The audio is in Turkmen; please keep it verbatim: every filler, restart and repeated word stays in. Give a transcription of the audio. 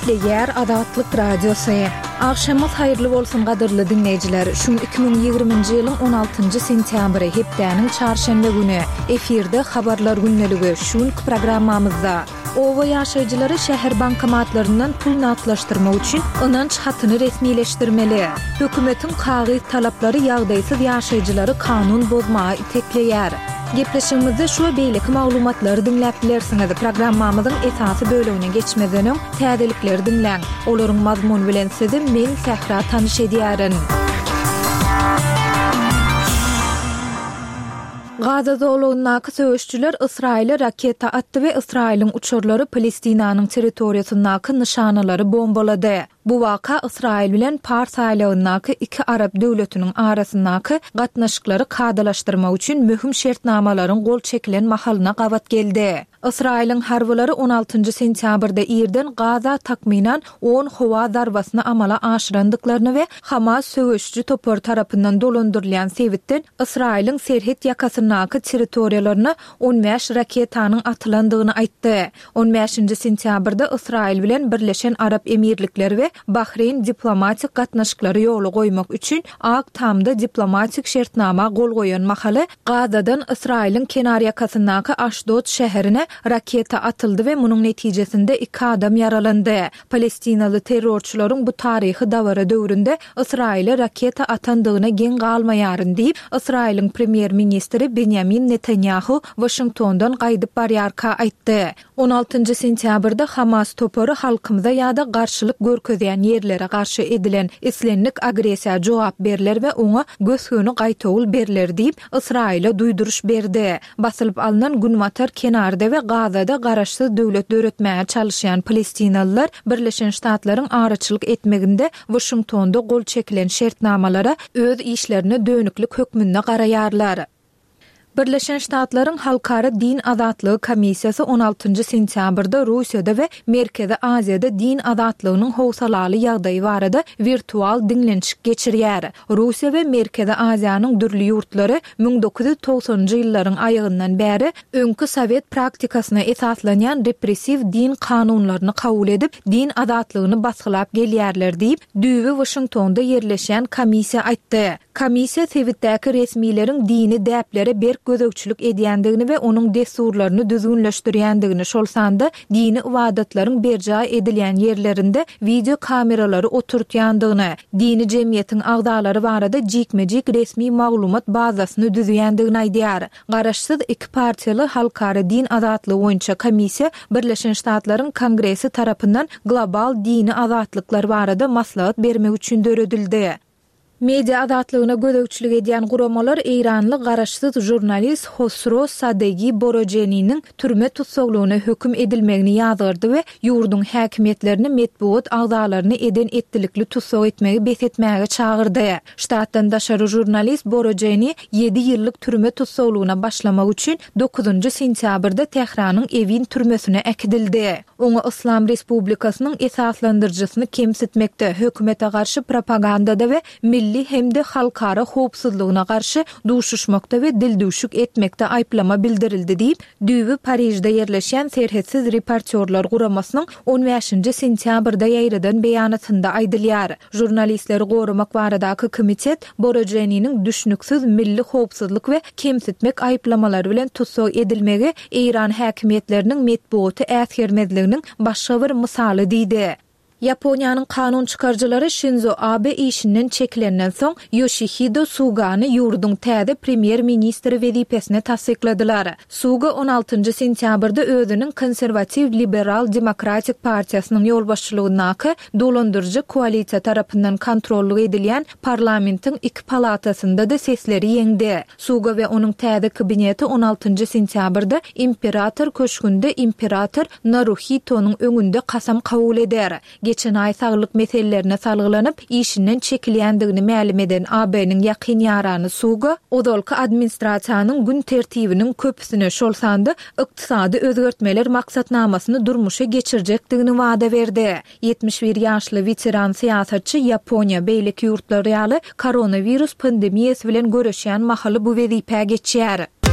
Epleyer Adatlyk Radiosu. Akşamyz hayrly bolsun gadyrly dinleýijiler. Şu iki bin ýygrymynjy ýylyň on altynjy sentýabry hepdäniň çarşembe güni efirde habarlar günneligi şu programmamyzda owa ýaşaýjylary şäher bankomatlaryndan pul naklaşdyrmak üçin ynanç hatyny resmileşdirmeli. Hökümetiň kagy talaplary ýagdaýsyz ýaşaýjylary kanun bozmagy itekleýär. Gepleşigimizde şu beýleki maglumatlary dinläp bilersiňiz. Programmamyzyň esasy bölümine geçmeden öň täzelikleri dinläň. Olaryň mazmuny bilen sizi men Sahra tanyş edýärin. Gazada olanaky söýüşçüler Israile raketa atdy we Israiliň uçurlary Palestinanyň territoriýasyndaky nişanalary bombalady. Bu waka Israil bilen Pars aýlagyndaky iki Arab döwletiniň arasyndaky gatnaşyklary kadalaşdyrmak üçin möhüm şertnamalaryň gol çekilen mahalyna gawat geldi. Israiliň harbylary on altynjy sentýabrda ýerden Gaza takminan on howa zarbasyny amala aşyrandyklaryny we Hamas söýüşçü topar tarapyndan dolandyrylýan sebitden Israiliň serhet ýakasyndaky territoriýalaryna on beş raketanyň atylandygyny aýtdy. on beşinji sentýabrda Israil bilen Birleşen Arab Emirlikleri we Bahreyn diplomatik gatnaşyklary ýoly goýmak üçin Aktamda diplomatik şertnama gol goýan mahaly Gazadan Israiliň kenar ýakasyndaky Ashdod şäherine raketa atyldy we munyň netijesinde iki adam yaralandy. Palestinaly terrorçylaryň bu taryhy dawra döwründe Israile raketa atandygyna gen galmaýaryn diýip Israiliň premier ministri Benjamin Netanyahu Washingtondan gaýdyp barýarka aýtdy. on altynjy sentýabrda Hamas topary halkymyza ýa-da garşylyk görkezýän ýerlere garşy edilen islenlik agresiýa jogap berler we oňa gösgöni gaýtawul berler diýip Israile duýduruş berdi. Basylyp alynan Günmatar kenarda we Gazada garaşsyz döwlet döretmäge çalışýan Palestinalılar Birleşen Ştatlaryň araçylyk etmeginde Washingtonda gol çekilen şertnamalara öz işlerini dönüklik hökmünde garaýarlar. Birleşen Ştatlaryň Halkara Din Azatlygy Komissiýasy on altynjy sentýabrda Russiýada we Merkezi Aziýada din azatlygynyň howsalaly ýagdaýy barada virtual dinlençik geçirýär. Russiýa we Merkezi Aziýanyň dürli ýurtlary bin dokuz yüz togsanjy ýyllaryň aýagyndan bäri öňkü Sowet praktikasyna esaslanýan repressiv din kanunlaryny kabul edip din azatlygyny basgylap gelýärler diýip düýbi Washingtonda ýerleşen komissiýa aýtdy. Komissiýa Sowetdäki resmiýlerin dini däplere ber gözökçülük edýändigini we onuň desturlaryny düzgünleşdirýändigini şolsanda dini ibadatlaryň berja edilýän ýerlerinde video kameralary oturtýandygyny, dini jemgyýetiň agdalary barada jikmejik resmi maglumat bazasyny düzýändigini aýdýar. Garaşsyz iki partiýaly Halkara Din Azatlygy boýunça komissiýa Birleşen Ştatlaryň Kongresi tarapyndan global dini azatlyklar barada maslahat bermek üçin döredildi. Media azatlygyna gözökçülük edýän guramalar Eýranly garaşsyz jurnalist Hosro Sadegi Borojeniň türme tutsaglygyna höküm edilmegini ýazgyrdy we ýurdun häkimetlerini medbuat agdalaryny eden etdilikli tutsag etmegi besetmäge çağırdy. Ştatdan daşary jurnalist Borojeni ýedi ýyllyk türme tutsaglygyna başlamak üçin dokuzunjy sentýabrda Tehranyň Evin türmesine ekdildi. Oňa Islam Respublikasynyň esaslandyrjysyny kemsitmekde, hökümete garşy propagandada we milli hem de halkara howpsuzlygyna garşy duşuşmakda we dildüşük etmekde aýplama bildirildi diýip düýbi Parijde ýerleşen serhetsiz reportyorlar guramasynyň on beşinji sentýabrda ýaýradan beýanatynda aýdylýar. Jurnalistleri gorumak baradaky komitet Borojeniň düşnüksiz milli howpsuzlyk we kemsitmek aýplamalary bilen tutsag edilmegi Eýran häkimetleriniň medbuaty äsgermezliginiň başga bir misaly diýdi. Yaponiýanyň kanun çykarjylary Shinzo Abe işinden çekilenden soň Yoshihide Sugany ýurdun täze premier ministri wezipesine tasdikladylar. Suga on altynjy sentýabrda özüniň konservativ liberal demokratik partiýasynyň ýolbaşçylygyndaky dolandyrjy koalisiýa tarapyndan kontrolly edilýän parlamentiň iki palatasynda da sesleri ýeňdi. Suga we onuň täze kabineti on altynjy sentýabrda imperator köşkünde imperator Naruhito'nun öňünde kasam kabul eder. Geçen ay saglyk meselelerine salgylanyp işinden çekilýändigini ma'lum eden A B'niň ýakyn ýarany Suga odolky administrasiýanyň gün tertibiniň köpüsine şolsanda ykdysady özgertmeler maksatnamasyny durmuşa geçirjekdigini wada berdi. yetmiş bir ýaşly veteran siýasatçy Yaponiýa beýleki ýurtlary ýaly koronavirus pandemiýasy bilen göreşýän mahaly bu wezipe geçýär.